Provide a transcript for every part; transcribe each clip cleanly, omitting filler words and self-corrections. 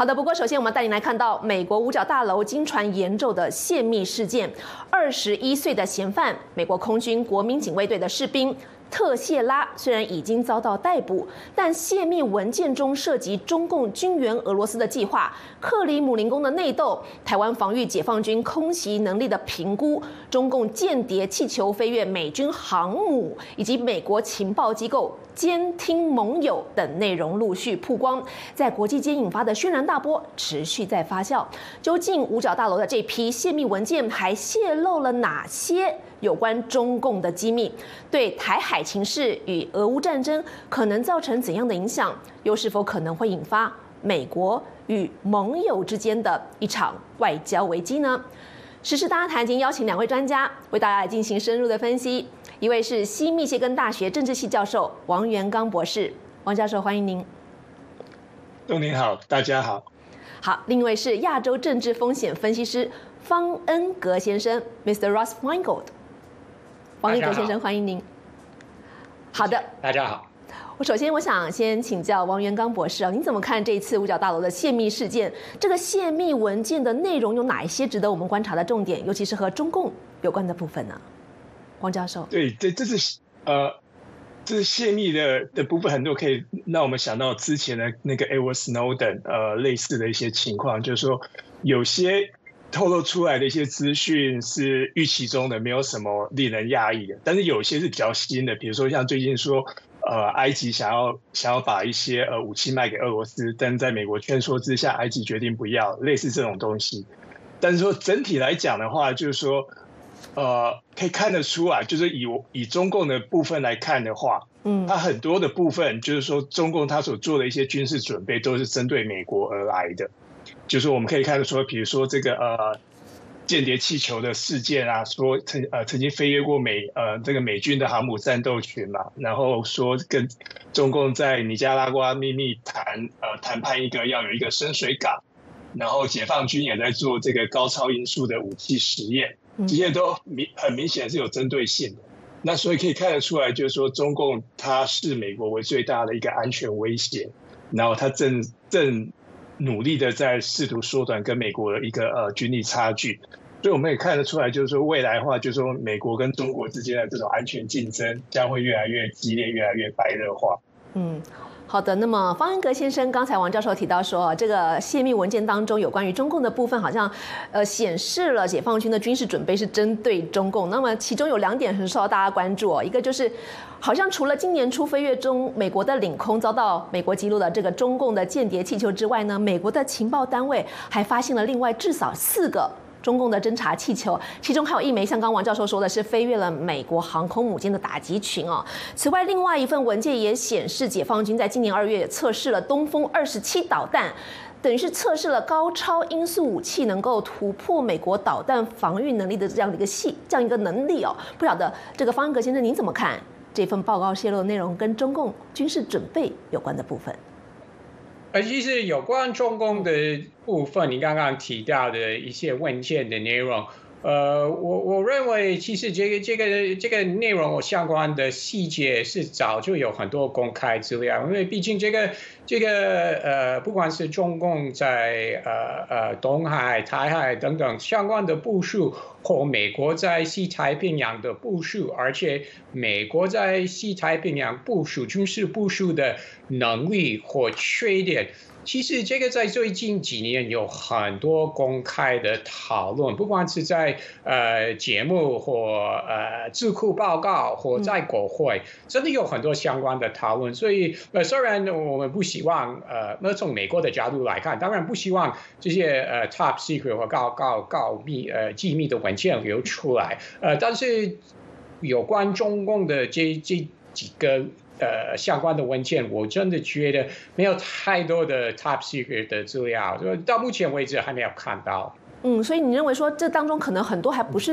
好的，不过首先我们带您来看到美国五角大楼经传严重的泄密事件，21岁的嫌犯，美国空军国民警卫队的士兵。特谢拉虽然已经遭到逮捕，但泄密文件中涉及中共军援俄罗斯的计划、克里姆林宫的内斗、台湾防御解放军空袭能力的评估、中共间谍气球飞越美军航母，以及美国情报机构监听盟友等内容陆续曝光，在国际间引发的轩然大波持续在发酵。究竟五角大楼的这批泄密文件还泄露了哪些有关中共的机密？对台海情势与俄乌战争可能造成怎样的影响？又是否可能会引发美国与盟友之间的一场外交危机呢？时事大家谈已经邀请2位专家为大家来进行深入的分析。一位是西密歇根大学政治系教授王元刚博士，王教授欢迎您。 您好，大家好。 好，另一位是亚洲政治风险分析师方恩格先生 ，Mr. Ross Feingold。王恩格先生，欢迎您。好的， 大家好。 首先，我想先请教王元刚博士啊，您怎么看这一次五角大楼的泄密事件？这个泄密文件的内容有哪一些值得我们观察的重点，尤其是和中共有关的部分呢？王教授， 对，这是泄密的部分，很多可以让我们想到之前的那个 Edward Snowden 类似的一些情况，就是说有些透露出来的一些资讯是预期中的，没有什么令人讶异的，但是有些是比较新的，比如说像最近说埃及想要把一些武器卖给俄罗斯，但在美国劝说之下，埃及决定不要，类似这种东西。但是说整体来讲的话，就是说。可以看得出来，就是以中共的部分来看的话，它很多的部分就是说，中共它所做的一些军事准备都是针对美国而来的。就是我们可以看得出，比如说这个间谍气球的事件啊，说曾经飞越过这个美军的航母战斗群嘛，然后说跟中共在尼加拉瓜秘密谈判要有一个深水港，然后解放军也在做这个高超音速的武器实验。这些都很明显是有针对性的，那所以可以看得出来，就是说中共它视美国为最大的一个安全威胁，然后它正努力的在试图缩短跟美国的一个军力差距，所以我们也看得出来，就是说未来的话，就是说美国跟中国之间的这种安全竞争将会越来越激烈，越来越白热化。 好的，那么方恩格先生，刚才王教授提到说，这个泄密文件当中有关于中共的部分，好像显示了解放军的军事准备是针对中共。那么其中有2点很受到大家关注一个就是好像除了今年初飞越美国的领空遭到美国击落的这个中共的间谍气球之外呢，美国的情报单位还发现了另外至少4个。中共的侦察气球，其中还有1枚，像刚王教授说的是飞越了美国航空母舰的打击群此外，另外一份文件也显示，解放军在今年2月也测试了东风27导弹，等于是测试了高超音速武器能够突破美国导弹防御能力的这样一个能力不晓得这个方恩格先生您怎么看这份报告泄露的内容跟中共军事准备有关的部分？ 其实有关中共的部分，你刚刚提到的一些文件的内容，我认为其实这个内容相关的细节是早就有很多公开资料，因为毕竟这个不管是中共在东海、台海等等相关的部署，或美国在西太平洋的部署，而且美国在西太平洋军事部署的能力或缺点。其实这个在最近几年有很多公开的讨论，不管是在节目或智库报告或在国会，真的有很多相关的讨论。所以虽然我们不希望从美国的角度来看，当然不希望这些top secret 或机密的文件流出来，但是有关中共的这几个相关的文件，我真的觉得没有太多的 top secret 的资料，到目前为止还没有看到。 所以你认为说这当中可能很多还不是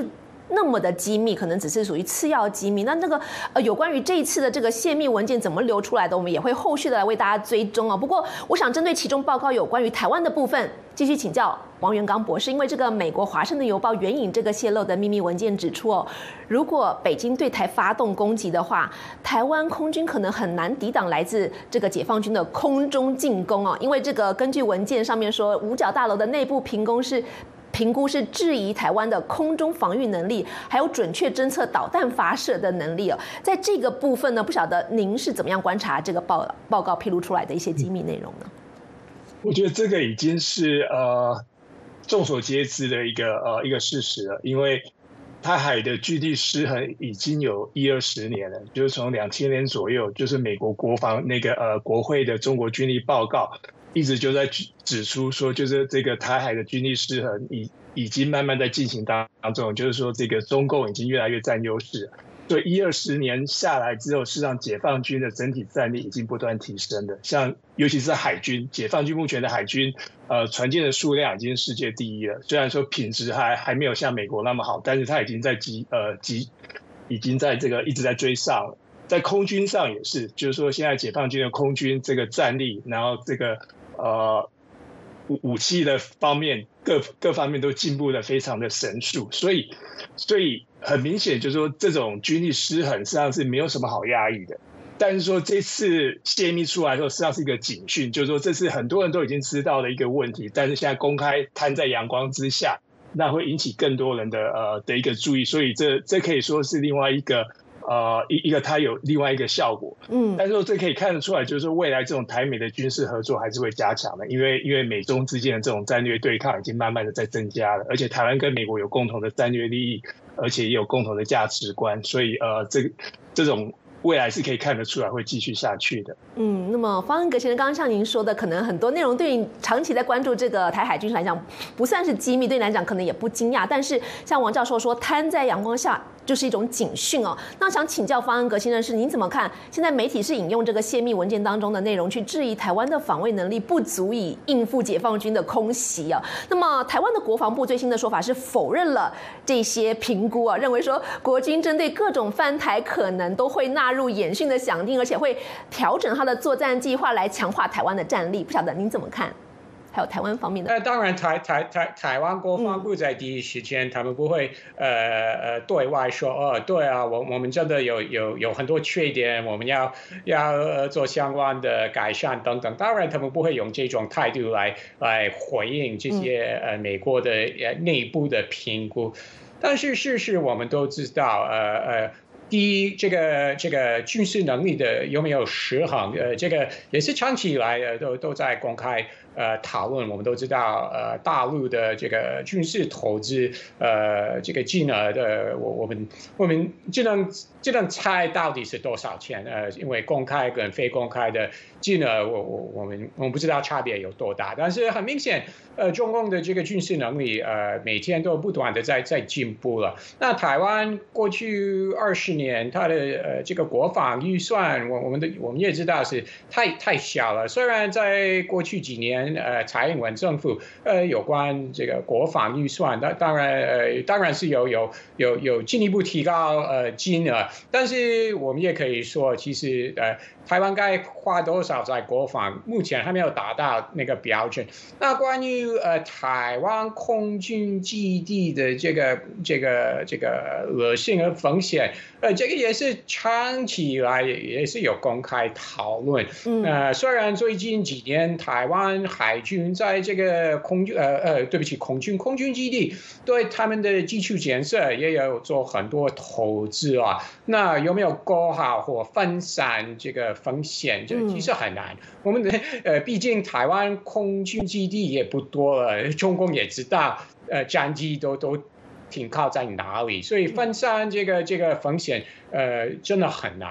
那么的机密，可能只是属于次要机密。那有关于这一次的这个泄密文件怎么流出来的，我们也会后续的来为大家追踪哦。不过，我想针对其中报告有关于台湾的部分，继续请教王元刚博士，因为这个美国《华盛顿邮报》援引这个泄露的秘密文件指出哦，如果北京对台发动攻击的话，台湾空军可能很难抵挡来自这个解放军的空中进攻哦，因为这个根据文件上面说，五角大楼的内部评估是质疑台湾的空中防御能力，还有准确侦测导弹发射的能力哦。在这个部分呢，不晓得您是怎么样观察这个报告披露出来的一些机密内容呢？ 我觉得这个已经是众所皆知的一个事实了，因为台海的据地失衡已经有10-20年了，就是从2000年左右，就是美国国防国会的中国军力报告一直就在指出说，就是这个台海的军力失衡已经慢慢在进行当中，就是说这个中共已经越来越占优势了。所以10-20年下来之后，事实上解放军的整体战力已经不断提升了。像尤其是海军，解放军目前的海军船舰的数量已经是世界第一了。虽然说品质还没有像美国那么好，但是它已经在已经在这个一直在追上了。在空军上也是，就是说现在解放军的空军这个战力，然后这个武器的方面各方面都进步的非常的神速，所以很明显就是说这种军力失衡实际上是没有什么好压抑的。但是说这次泄密出来的时候，实际上是一个警讯，就是说这是很多人都已经知道的一个问题，但是现在公开摊在阳光之下，那会引起更多人的注意，所以这可以说是另外一个它有另外一个效果，但是说这可以看得出来，就是说未来这种台美的军事合作还是会加强的，因为美中之间的这种战略对抗已经慢慢的在增加了，而且台湾跟美国有共同的战略利益，而且也有共同的价值观，所以这种未来是可以看得出来会继续下去的。 那么方恩格先生刚刚像您说的，可能很多内容对你长期在关注这个台海军事来讲不算是机密，对你来讲可能也不惊讶，但是像王教授说摊在阳光下就是一种警讯哦。那想请教方恩格先生是您怎么看现在媒体是引用这个泄密文件当中的内容去质疑台湾的防卫能力不足以应付解放军的空袭啊？那么台湾的国防部最新的说法是否认了这些评估啊，认为说国军针对各种犯台可能都会纳入演训的想定，而且会调整它的作战计划来强化台湾的战力，不晓得您怎么看？还有台湾方面的， 当然台湾国防部在第一时间，他们不会对外说对啊，我们真的有很多缺点，我们要做相关的改善等等。当然他们不会用这种态度来回应这些美国的内部的评估，但是事实我们都知道，第一，这个军事能力的有没有失衡？这个也是长期以来都在公开讨论。我们都知道，大陆的这个军事投资，这个金额的，我们只能猜到底是多少钱。因为公开跟非公开的金额，我们不知道差别有多大。但是很明显，中共的这个军事能力，每天都不断的在进步了。那台湾过去20年，它的这个国防预算，我们也知道是太小了。虽然在过去几年，蔡英文政府有关这个国防预算，当然是有进一步提高金额，但是我们也可以说，其实台湾该花多少在国防，目前还没有达到那个标准。那关于台湾空军基地的这个恶性和风险，这个也是长期以来也是有公开讨论。虽然最近几年台湾海军在这个空军基地对他们的基础建设也有做很多投资啊，那有没有够好或分散这个风险？这其实很难。我们的毕竟台湾空军基地也不多了，中共也知道战机都停靠在哪里，所以分散这个风险真的很难哦。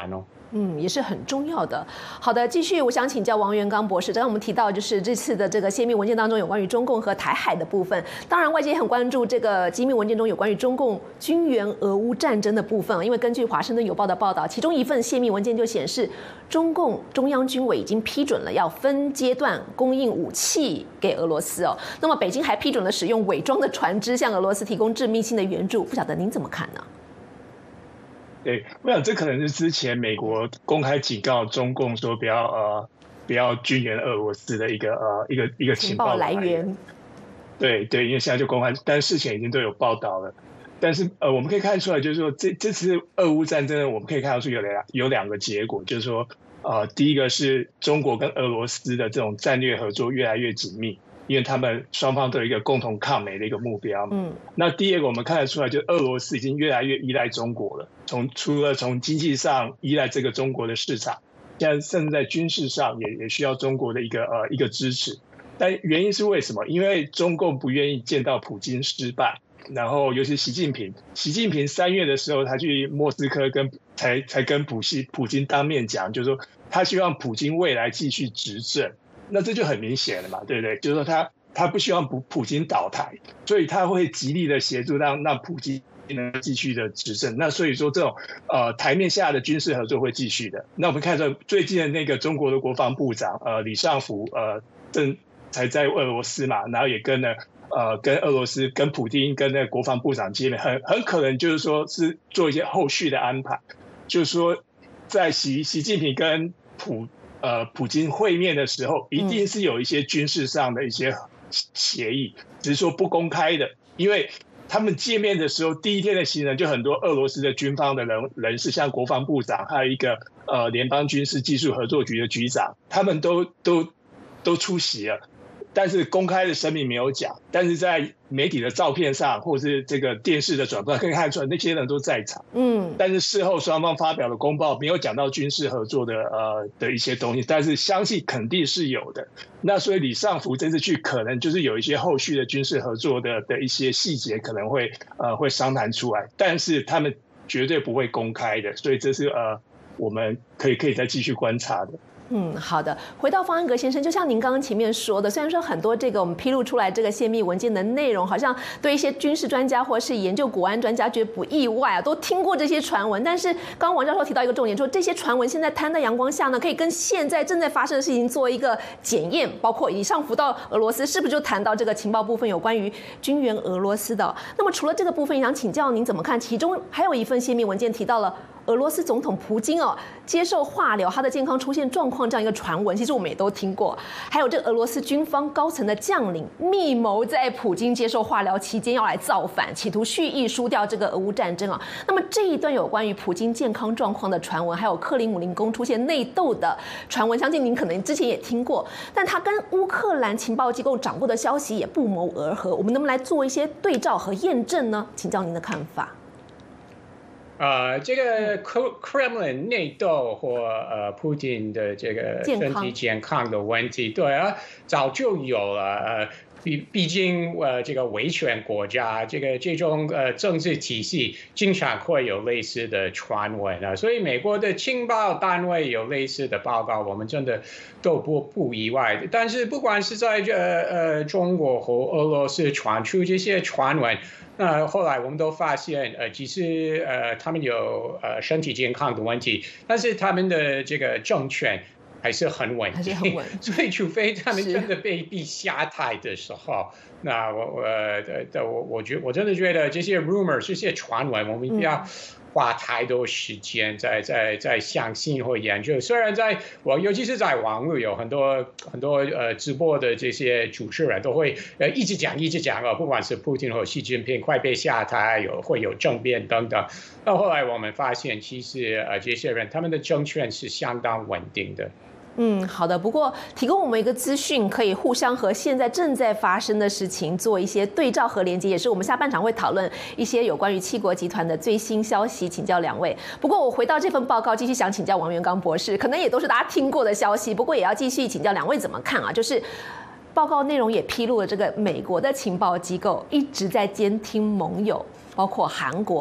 也是很重要的。好的，继续，我想请教王元刚博士。刚刚我们提到，就是这次的这个泄密文件当中有关于中共和台海的部分，当然外界也很关注这个机密文件中有关于中共军援俄乌战争的部分。因为根据《华盛顿邮报》的报道，其中一份泄密文件就显示，中共中央军委已经批准了要分阶段供应武器给俄罗斯哦。那么北京还批准了使用伪装的船只向俄罗斯提供致命性的援助，不晓得您怎么看呢？ 对，我想这可能是之前美国公开警告中共说不要军援俄罗斯的一个情报来源。对，因为现在就公开，但事前已经都有报道了。但是我们可以看出来，就是说这次俄乌战争，我们可以看到出有两个结果，就是说第一个是中国跟俄罗斯的这种战略合作越来越紧密。因为他们双方都有一个共同抗美的一个目标。那第二个我们看得出来，就俄罗斯已经越来越依赖中国了。除了从经济上依赖这个中国的市场，现在甚至在军事上也需要中国的一个支持。但原因是为什么？因为中共不愿意见到普京失败，然后尤其习近平3月的时候，他去莫斯科才跟普京当面讲，就是说他希望普京未来继续执政。那这就很明显了嘛，对不对？就是说他不希望普京倒台，所以他会极力的协助让普京能继续的执政。那所以说这种台面下的军事合作会继续的。那我们看到最近的那个中国的国防部长李尚福正才在俄罗斯嘛，然后也跟俄罗斯跟普丁跟那个国防部长见面，很可能就是说是做一些后续的安排，就是说在习近平跟普京会面的时候，一定是有一些军事上的一些协议，只是说不公开的。因为他们见面的时候，第一天的行程就很多俄罗斯的军方的人士，像国防部长，还有一个联邦军事技术合作局的局长，他们都出席了。但是公开的声明没有讲，但是在媒体的照片上或是这个电视的转播可以看出来，那些人都在场。但是事后双方发表的公报没有讲到军事合作的一些东西，但是相信肯定是有的。那所以李尚福这次去可能就是有一些后续的军事合作的一些细节可能会商谈出来，但是他们绝对不会公开的，所以这是我们可以再继续观察的。 好的。回到方安格先生，就像您刚刚前面说的，虽然说很多这个我们披露出来这个泄密文件的内容，好像对一些军事专家或是研究国安专家觉得不意外啊，都听过这些传闻。但是刚刚王教授提到一个重点，说这些传闻现在摊在阳光下呢，可以跟现在正在发生的事情做一个检验，包括以上浮到俄罗斯，是不是就谈到这个情报部分有关于军援俄罗斯的？那么除了这个部分，想请教您怎么看？其中还有一份泄密文件提到了俄罗斯总统普京接受化疗，他的健康出现状况这样一个传闻，其实我们也都听过。还有这个俄罗斯军方高层的将领密谋在普京接受化疗期间要来造反，企图蓄意输掉这个俄乌战争啊。那么这一段有关于普京健康状况的传闻，还有克里姆林宫出现内斗的传闻，相信您可能之前也听过，但它跟乌克兰情报机构掌握的消息也不谋而合。我们能不能来做一些对照和验证呢？请教您的看法。 这个 Kremlin 内斗或普丁的这个身体健康的问题，对啊，早就有了。毕竟这个维权国家，这种政治体系经常会有类似的传闻啊，所以美国的情报单位有类似的报告，我们真的都不意外的。但是不管是在中国和俄罗斯传出这些传闻，那后来我们都发现，其实他们有身体健康的问题，但是他们的这个政权还是很稳定，所以除非他们真的被逼下台的时候，那我真的觉得这些 rumors 这些传闻，我们不要花太多时间在相信或研究。虽然尤其是在网络有很多直播的这些主持人都会一直讲不管是普京或习近平快被下台，会有政变等等。到后来我们发现，其实这些人他们的政权是相当稳定的。 好的。不过提供我们一个资讯，可以互相和现在正在发生的事情做一些对照和连接，也是我们下半场会讨论一些有关于七国集团的最新消息，请教两位。不过我回到这份报告，继续想请教王元刚博士，可能也都是大家听过的消息，不过也要继续请教两位怎么看啊？就是报告内容也披露了，这个美国的情报机构一直在监听盟友，包括韩国、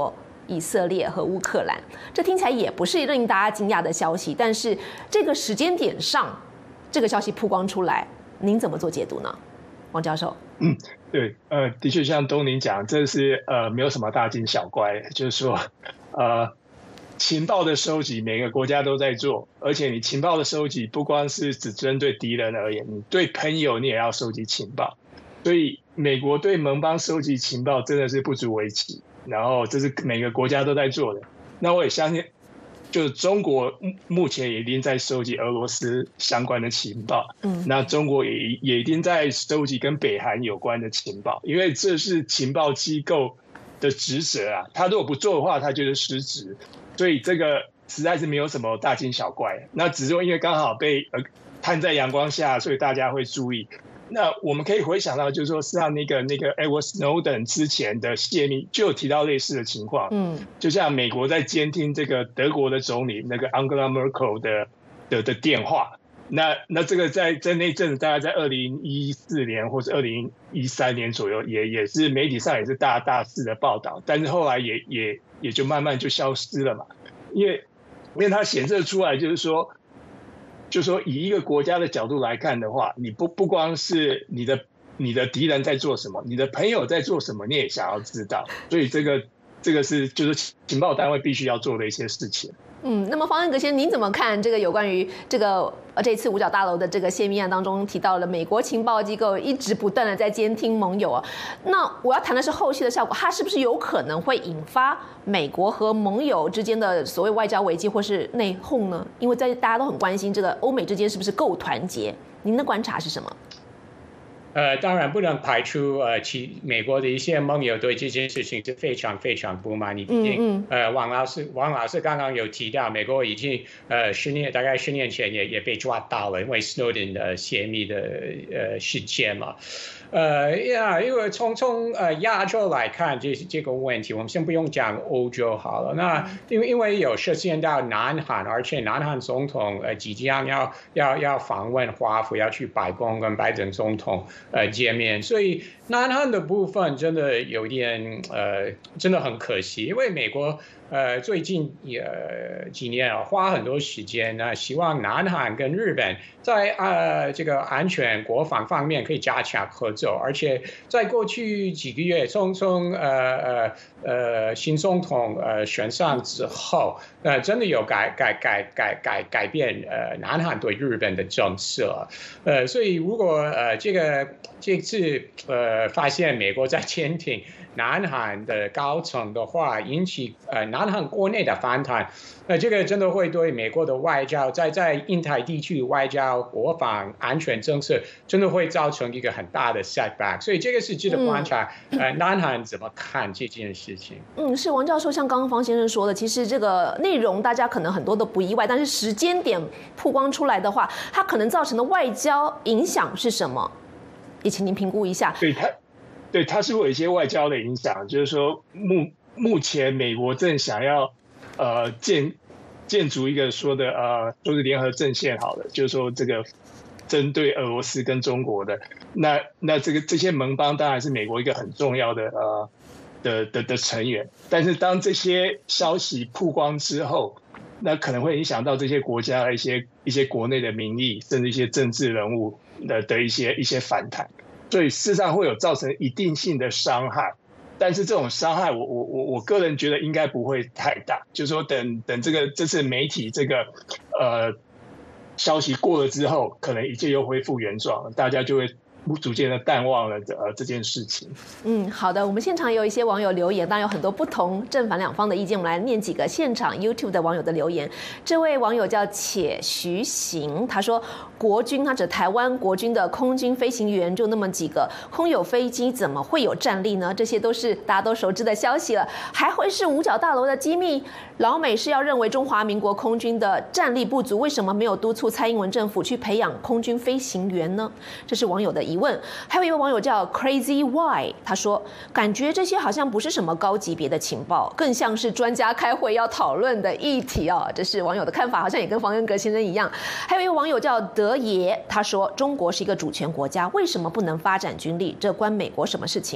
以色列和乌克兰。这听起来也不是令大家惊讶的消息，但是这个时间点上，这个消息曝光出来，您怎么做解读呢，王教授？ 对，的确像东宁讲，这是没有什么大惊小怪，就是说，情报的收集每个国家都在做，而且你情报的收集不光是只针对敌人而言，你对朋友你也要收集情报，所以美国对盟邦收集情报真的是不足为奇，然后这是每个国家都在做的。那我也相信，就是中国目前也一定在收集俄罗斯相关的情报，那中国也一定在收集跟北韩有关的情报，因为这是情报机构的职责啊，他如果不做的话，他就是失职，所以这个实在是没有什么大惊小怪。那只是因为刚好被摊在阳光下，所以大家会注意。那我们可以回想到，就是说，实际上那个 Edward Snowden 之前的泄密就有提到类似的情况，就像美国在监听这个德国的总理那个 Angela Merkel 的电话，那这个在那阵子，大概在2014年或者2013年左右，也是媒体上也是大肆的报道，但是后来也就慢慢就消失了嘛，因为它显示出来就是说以一个国家的角度来看的话，你不光是你的敌人在做什么，你的朋友在做什么，你也想要知道，所以这个是就是情报单位必须要做的一些事情。 那么方恩格先生，您怎么看这个有关于这次五角大楼的这个泄密案当中提到了美国情报机构一直不断的在监听盟友啊？那我要谈的是后续的效果，它是不是有可能会引发美国和盟友之间的所谓外交危机或是内讧呢？因为大家都很关心这个欧美之间是不是够团结，您的观察是什么？ 当然不能排除美国的一些盟友对这件事情是非常非常不满。你毕竟王老师刚刚有提到，美国已经大概10年前也被抓到了，因为 Snowden 的泄密的事件嘛。因为从亚洲来看这个问题，我们先不用讲欧洲好了。那因为有涉及到南韩，而且南韩总统即将要访问华府，要去白宫跟拜登总统见面，所以南韩的部分真的有点真的很可惜，因为美国最近几年花很多时间呢，希望南韩跟日本在这个安全国防方面可以加强合作，而且在过去几个月，从新总统选上之后，真的有改变南韩对日本的政策，所以如果这次发现美国在监听南韩的高层的话，引起南韩国内的反弹，这个真的会对美国的外交在印太地区外交、国防、安全政策真的会造成一个很大的 setback， 所以这个是值得观察。南韩怎么看这件事情？ 是王教授，像刚刚方先生说的，其实这个内容大家可能很多都不意外，但是时间点曝光出来的话，它可能造成的外交影响是什么？也请您评估一下。 对，它是会有一些外交的影响，就是说目前美国正想要建筑一个说是联合阵线好了，就是说这个针对俄罗斯跟中国的，那这些盟邦当然是美国一个很重要的成员，但是当这些消息曝光之后，那可能会影响到这些国家的一些国内的民意，甚至一些政治人物的一些反弹。所以事实上会有造成一定性的伤害，但是这种伤害我个人觉得应该不会太大，就是说等这次媒体这个消息过了之后，可能一切又恢复原状，大家就会逐渐的淡忘了这件事情。 好的，我们现场也有一些网友留言，当然有很多不同正反两方的意见，我们来念几个现场 YouTube 的网友的留言。这位网友叫且徐行，他说国军，他指台湾国军的空军飞行员就那么几个，空有飞机怎么会有战力呢？这些都是大家都熟知的消息了，还会是五角大楼的机密？老美是要认为中华民国空军的战力不足，为什么没有督促蔡英文政府去培养空军飞行员呢？这是网友的疑问。还有一位网友叫 Crazy Y， 他说感觉这些好像不是什么高级别的情报，更像是专家开会要讨论的议题哦。这是网友的看法，好像也跟方恩格先生一样。还有一位网友叫德爷，他说中国是一个主权国家，为什么不能发展军力？这关美国什么事情？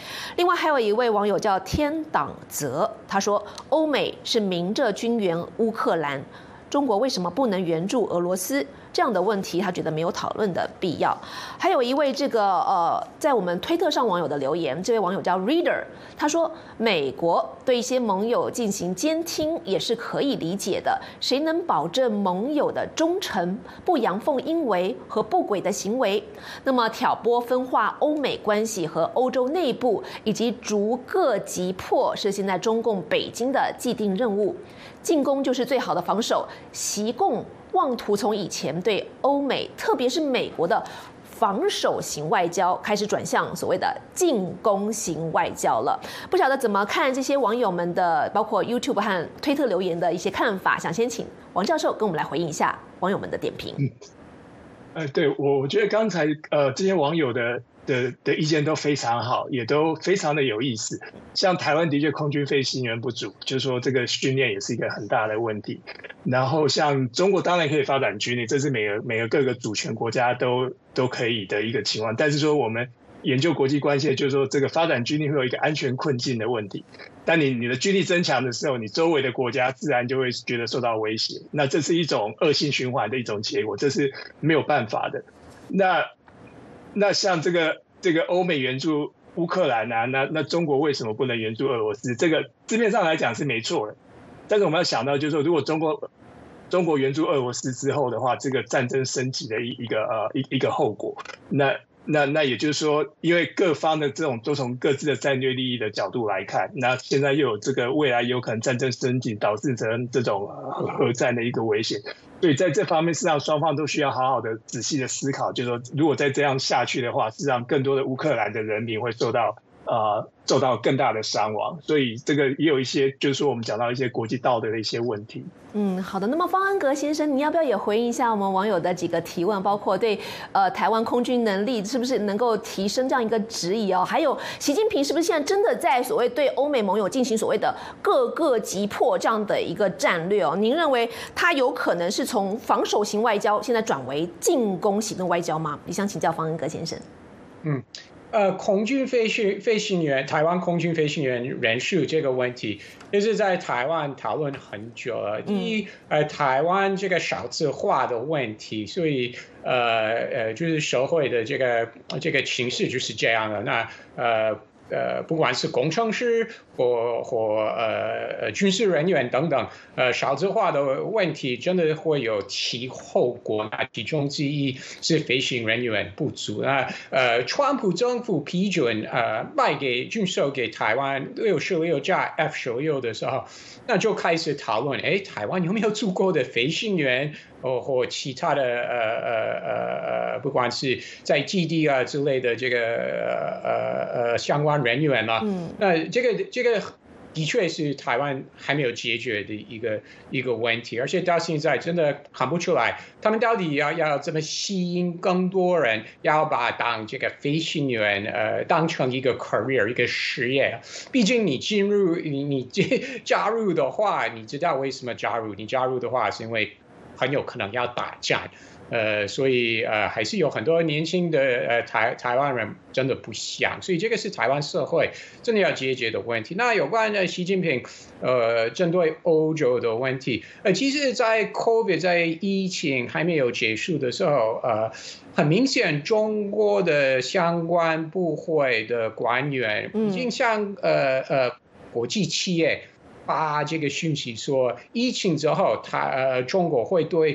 另外还有一位网友叫天党泽，他说欧美是明着军援乌克兰，中国为什么不能援助俄罗斯？这样的问题，他觉得没有讨论的必要。还有一位在我们推特上网友的留言，这位网友叫 Reader， 他说美国对一些盟友进行监听也是可以理解的，谁能保证盟友的忠诚，不阳奉阴违和不轨的行为？那么挑拨分化欧美关系和欧洲内部，以及逐个击破，是现在中共北京的既定任务。进攻就是最好的防守，习共妄图从以前对欧美，特别是美国的防守型外交，开始转向所谓的进攻型外交了。不晓得怎么看这些网友们的，包括 YouTube 和推特留言的一些看法，想先请王教授跟我们来回应一下网友们的点评。 对，我觉得刚才这些网友的意见都非常好，也都非常的有意思。像台湾的确空军飞行员不足，就是说这个训练也是一个很大的问题。然后像中国当然可以发展军力，这是每个各个主权国家都可以的一个情况。但是说我们研究国际关系，就是说这个发展军力会有一个安全困境的问题。当你的军力增强的时候，你周围的国家自然就会觉得受到威胁，那这是一种恶性循环的一种结果，这是没有办法的。那像这个欧美援助乌克兰啊，那中国为什么不能援助俄罗斯？这个字面上来讲是没错的，但是我们要想到，就是说，如果中国援助俄罗斯之后的话，这个战争升级的一个后果，那也就是说，因为各方的这种都从各自的战略利益的角度来看，那现在又有这个未来有可能战争升级导致成这种核战的一个危险，所以在这方面，事实上双方都需要好好的仔细的思考，就是说，如果再这样下去的话，事实上更多的乌克兰的人民会受到更大的伤亡，所以这个也有一些，就是说我们讲到一些国际道德的一些问题。 好的。那么方安格先生，你要不要也回应一下我们网友的几个提问，包括对台湾空军能力是不是能够提升这样一个质疑哦？还有习近平是不是现在真的在所谓对欧美盟友进行所谓的各个击破这样的一个战略哦？您认为他有可能是从防守型外交现在转为进攻型的外交吗？也想请教方安格先生。 空军飞行员，台湾空军飞行员人数这个问题，就是在台湾讨论很久了。第一，台湾这个少子化的问题，所以就是社会的这个情势就是这样的。那不管是工程师或军事人员等等，少子化的问题真的会有其后果。那其中之一是飞行人员不足。那川普政府批准军售给台湾66架 F-16的时候，那就开始讨论，台湾有没有足够的飞行员或其他的不管是在基地啊之类的这个相关人员啊，那这个的确是台湾还没有解决的一个问题，而且到现在真的看不出来，他们到底要怎么吸引更多人，要把当这个飞行员当成一个 career 一个事业。毕竟你加入的话，你知道为什么加入？你加入的话是因为很有可能要打仗。所以还是有很多年轻的台湾人真的不想，所以这个是台湾社会真的要解决的问题。那有关习近平针对欧洲的问题，其实在 COVID 在疫情还没有结束的时候，很明显中国的相关部会的官员已经向国际企业发这个讯息说，疫情之后，中国会对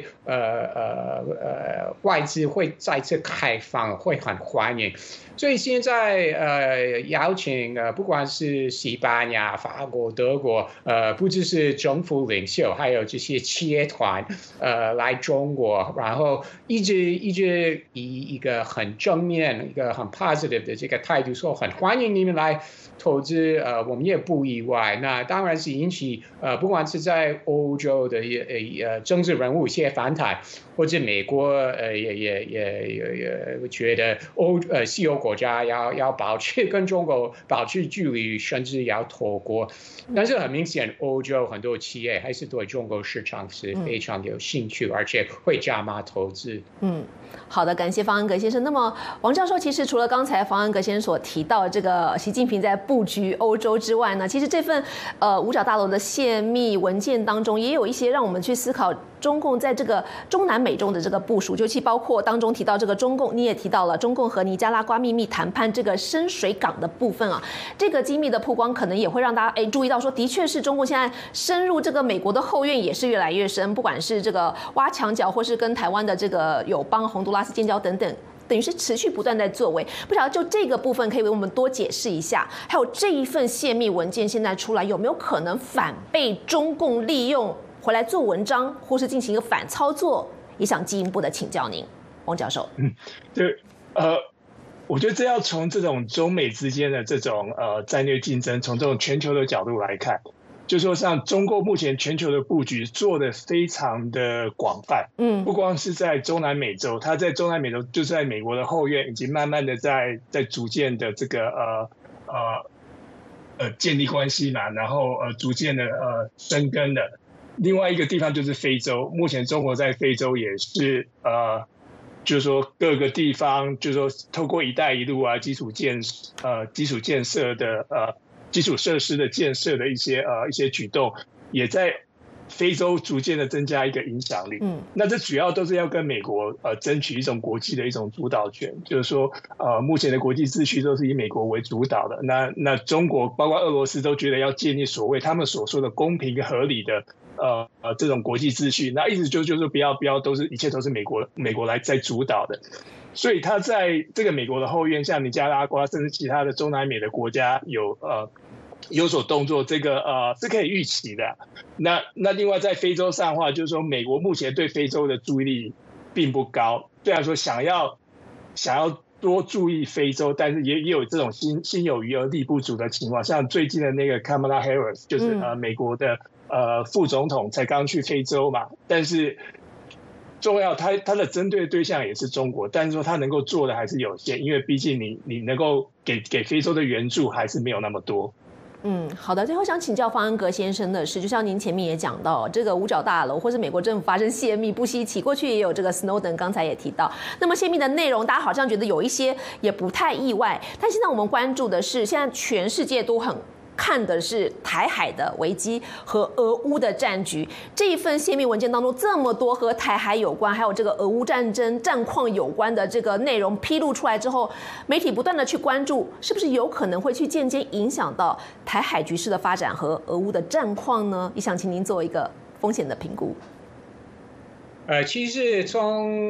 外资会再次开放，会很欢迎。所以现在邀请不管是西班牙、法国、德国，不只是政府领袖，还有这些企业团来中国，然后一直以一个很正面、一个很 positive 的这个态度说，很欢迎你们来投资，我们也不意外。那当然是引起不管是在欧洲的政治人物一些反弹，或者美国也觉得西欧国家要保持跟中国保持距离，甚至要脱钩。但是很明显，欧洲很多企业还是对中国市场是非常有兴趣，而且会加码投资。 好的，感谢方安格先生。那么王教授，其实除了刚才方安格先生所提到这个习近平在布局欧洲之外呢，其实这份五角大楼的泄密文件当中，也有一些让我们去思考中共在这个中南美洲的这个部署，尤其包括当中提到这个中共，你也提到了中共和尼加拉瓜秘密谈判这个深水港的部分啊，这个机密的曝光可能也会让大家注意到说，的确是中共现在深入这个美国的后院也是越来越深，不管是这个挖墙脚，或是跟台湾的这个友邦洪都拉斯建交等等。等于是持续不断在作为，不晓得就这个部分可以为我们多解释一下。还有这一份泄密文件现在出来，有没有可能反被中共利用回来做文章，或是进行一个反操作？也想进一步的请教您，王教授。 对，我觉得这要从这种中美之间的这种战略竞争，从这种全球的角度来看。就说像中国目前全球的布局做得非常的广泛，不光是在中南美洲，它在中南美洲就是在美国的后院，已经慢慢的在逐渐的这个建立关系嘛，然后逐渐的生根的。另外一个地方就是非洲，目前中国在非洲也是就是说各个地方，就是说透过“一带一路”啊，基础建设的基础设施的建设的一些举动，也在非洲逐渐的增加一个影响力。那这主要都是要跟美国争取一种国际的一种主导权，就是说目前的国际秩序都是以美国为主导的。那中国包括俄罗斯都觉得要建立所谓他们所说的公平合理的这种国际秩序，那意思就是不要一切都是美国来在主导的。所以他在这个美国的后院，像尼加拉瓜甚至其他的中南美的国家有所动作，这个是可以预期的。那另外在非洲上的话，就是说美国目前对非洲的注意力并不高，虽然说想要多注意非洲，但是也有这种心有余而力不足的情况。像最近的那个 Kamala Harris， 就是美国的副总统才刚去非洲嘛，但是重要他的针对对象也是中国，但是说他能够做的还是有限，因为毕竟你能够给非洲的援助还是没有那么多。 好的。最后想请教方安格先生的是，就像您前面也讲到，这个五角大楼或是美国政府发生泄密不稀奇，过去也有这个 Snowden， 刚才也提到。那么泄密的内容，大家好像觉得有一些也不太意外，但现在我们关注的是，现在全世界都很看的是台海的危机和俄乌的战局。这一份泄密文件当中，这么多和台海有关，还有这个俄乌战争战况有关的这个内容披露出来之后，媒体不断的去关注，是不是有可能会去间接影响到台海局势的发展和俄乌的战况呢？也想请您做一个风险的评估。 其实从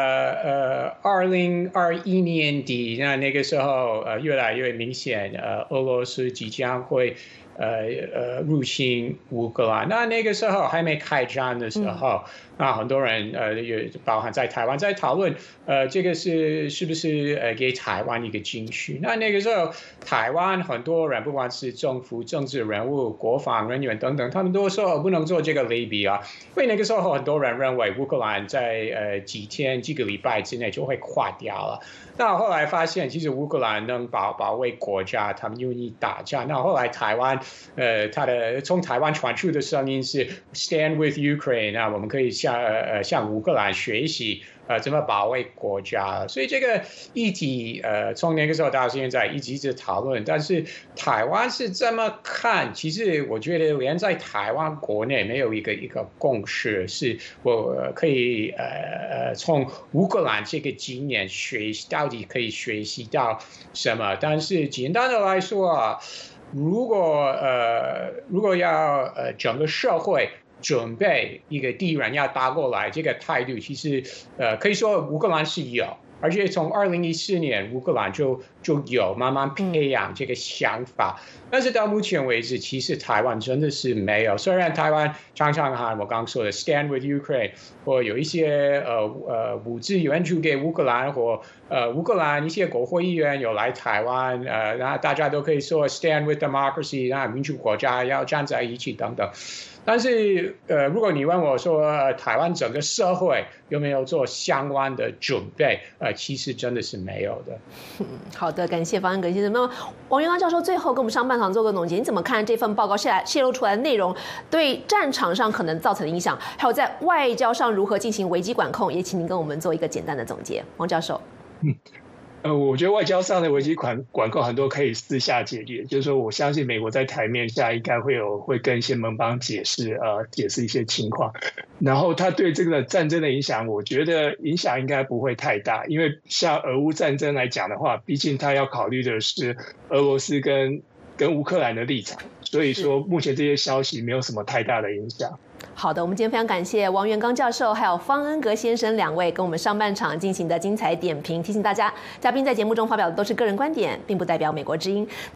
2021年底，那个时候越来越明显，俄罗斯即将会入侵乌克兰。那个时候还没开战的时候，那很多人也包含在台湾在讨论，这个是不是给台湾一个警讯？那个时候台湾很多人，不管是政府、政治人物、国防人员等等，他们都说不能做这个类比啊，因为那个时候很多人认为乌克兰在几个礼拜之内就会垮掉了。那后来发现，其实乌克兰能保卫国家，他们愿意打仗。那后来台湾，从台湾传出的声音是 Stand with Ukraine， 那我们可以向乌克兰学习怎么保卫国家。所以这个议题从那个时候到现在一直讨论，但是台湾是这么看，其实我觉得连在台湾国内没有一个共识，是我可以从乌克兰这个经验学习到底可以学习到什么。但是简单的来说啊，如果要整个社会准备一个敌人要打过来，这个态度其实可以说乌克兰是有， 而且从2014年乌克兰就有慢慢培养这个想法，但是到目前为止，其实台湾真的是没有。虽然台湾常常喊我刚刚说的 Stand with Ukraine， 或有一些物资援助给乌克兰，或乌克兰一些国会议员有来台湾，那大家都可以说 Stand with democracy， 那民主国家要站在一起等等。但是如果你问我说台湾整个社会有没有做相关的准备，其实真的是没有的。 好的，感谢方恩格先生。那么王元刚教授最后给我们上半场做个总结，你怎么看这份报告泄露出来的内容对战场上可能造成的影响，还有在外交上如何进行危机管控？也请您跟我们做一个简单的总结，王教授。 我觉得外交上的危机管控很多可以私下解决，就是说我相信美国在台面下应该会跟一些盟邦解释一些情况，然后他对这个战争的影响，我觉得影响应该不会太大，因为像俄乌战争来讲的话，毕竟他要考虑的是俄罗斯跟乌克兰的立场，所以说目前这些消息没有什么太大的影响。 好的，我们今天非常感谢王元刚教授还有方恩格先生两位跟我们上半场进行的精彩点评。提醒大家，嘉宾在节目中发表的都是个人观点，并不代表美国之音。